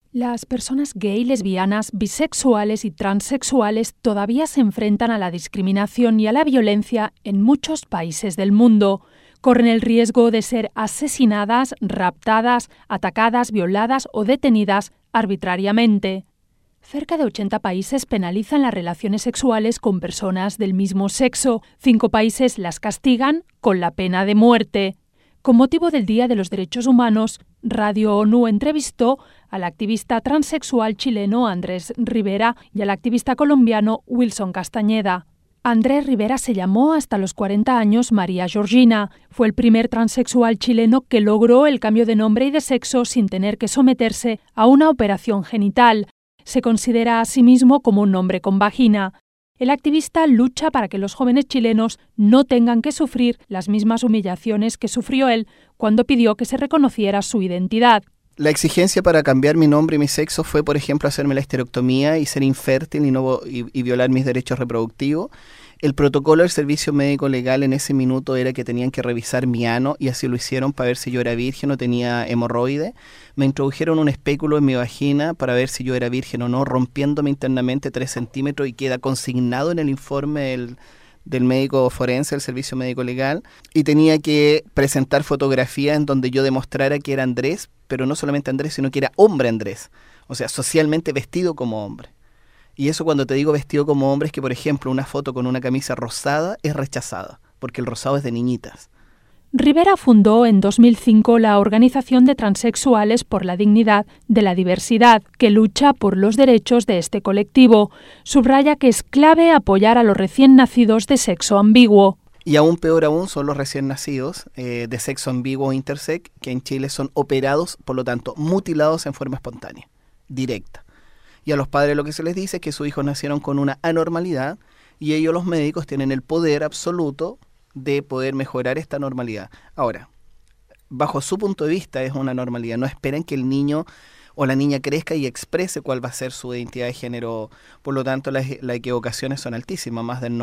Las personas gay, lesbianas, bisexuales y transexuales todavía se enfrentan a la discriminación y a la violencia en muchos países del mundo. Corren el riesgo de ser asesinadas, raptadas, atacadas, violadas o detenidas arbitrariamente. Cerca de 80 países penalizan las relaciones sexuales con personas del mismo sexo. 5 países las castigan con la pena de muerte. Con motivo del Día de los Derechos Humanos, Radio ONU entrevistó al activista transexual chileno Andrés Rivera y al activista colombiano Wilson Castañeda. Andrés Rivera se llamó hasta los 40 años María Georgina. Fue el primer transexual chileno que logró el cambio de nombre y de sexo sin tener que someterse a una operación genital. Se considera a sí mismo como un hombre con vagina. El activista lucha para que los jóvenes chilenos no tengan que sufrir las mismas humillaciones que sufrió él cuando pidió que se reconociera su identidad. La exigencia para cambiar mi nombre y mi sexo fue, por ejemplo, hacerme la esterectomía y ser infértil y violar mis derechos reproductivos. El protocolo del servicio médico legal en ese minuto era que tenían que revisar mi ano y así lo hicieron para ver si yo era virgen o tenía hemorroide. Me introdujeron un espéculo en mi vagina para ver si yo era virgen o no, rompiéndome internamente 3 centímetros y queda consignado en el informe del médico forense, del servicio médico legal, y tenía que presentar fotografías en donde yo demostrara que era Andrés, pero no solamente Andrés, sino que era hombre Andrés, o sea, socialmente vestido como hombre. Y eso, cuando te digo vestido como hombre, es que, por ejemplo, una foto con una camisa rosada es rechazada, porque el rosado es de niñitas. Rivera fundó en 2005 la Organización de Transexuales por la Dignidad de la Diversidad, que lucha por los derechos de este colectivo. Subraya que es clave apoyar a los recién nacidos de sexo ambiguo. Y aún peor aún son los recién nacidos de sexo ambiguo o intersex, que en Chile son operados, por lo tanto, mutilados en forma espontánea, directa. Y a los padres lo que se les dice es que sus hijos nacieron con una anormalidad y ellos, los médicos, tienen el poder absoluto de poder mejorar esta normalidad. Ahora, bajo su punto de vista es una normalidad. No esperen que el niño o la niña crezca y exprese cuál va a ser su identidad de género. Por lo tanto, las equivocaciones son altísimas, más del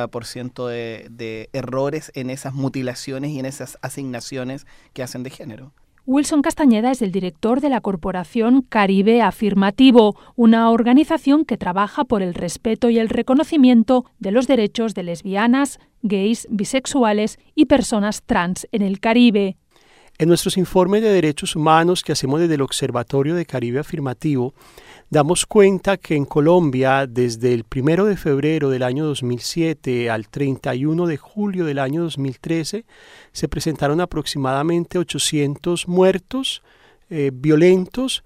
90% de errores en esas mutilaciones y en esas asignaciones que hacen de género. Wilson Castañeda es el director de la corporación Caribe Afirmativo, una organización que trabaja por el respeto y el reconocimiento de los derechos de lesbianas, gays, bisexuales y personas trans en el Caribe. En nuestros informes de derechos humanos que hacemos desde el Observatorio de Caribe Afirmativo, damos cuenta que en Colombia, desde el 1 de febrero del año 2007 al 31 de julio del año 2013, se presentaron aproximadamente 800 muertos violentos,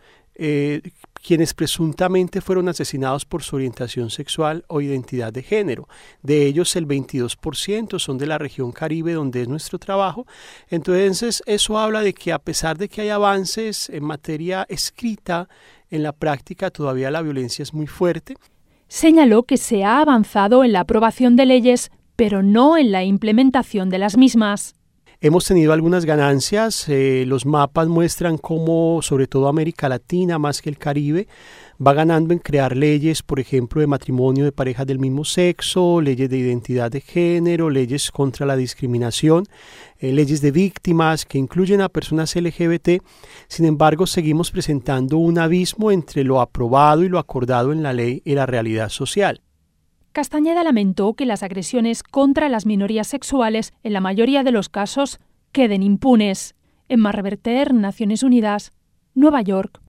quienes presuntamente fueron asesinados por su orientación sexual o identidad de género. De ellos, el 22% son de la región Caribe, donde es nuestro trabajo. Entonces, eso habla de que, a pesar de que hay avances en materia escrita, en la práctica todavía la violencia es muy fuerte. Señaló que se ha avanzado en la aprobación de leyes, pero no en la implementación de las mismas. Hemos tenido algunas ganancias. Los mapas muestran cómo, sobre todo América Latina, más que el Caribe, va ganando en crear leyes, por ejemplo, de matrimonio de parejas del mismo sexo, leyes de identidad de género, leyes contra la discriminación, leyes de víctimas que incluyen a personas LGBT. Sin embargo, seguimos presentando un abismo entre lo aprobado y lo acordado en la ley y la realidad social. Castañeda lamentó que las agresiones contra las minorías sexuales, en la mayoría de los casos, queden impunes. Emma Reverter, Naciones Unidas, Nueva York.